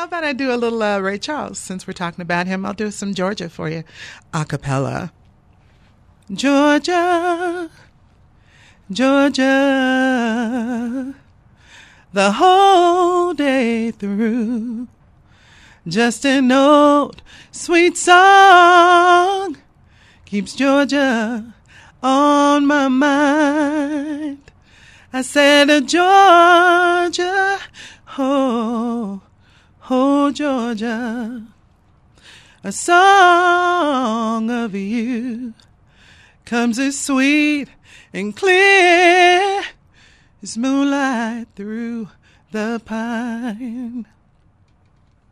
How about I do a little Ray Charles since we're talking about him? I'll do some Georgia for you, a cappella. Georgia, Georgia, the whole day through. Just an old sweet song keeps Georgia on my mind. I said, Georgia, oh, oh, Georgia, a song of you comes as sweet and clear as moonlight through the pine.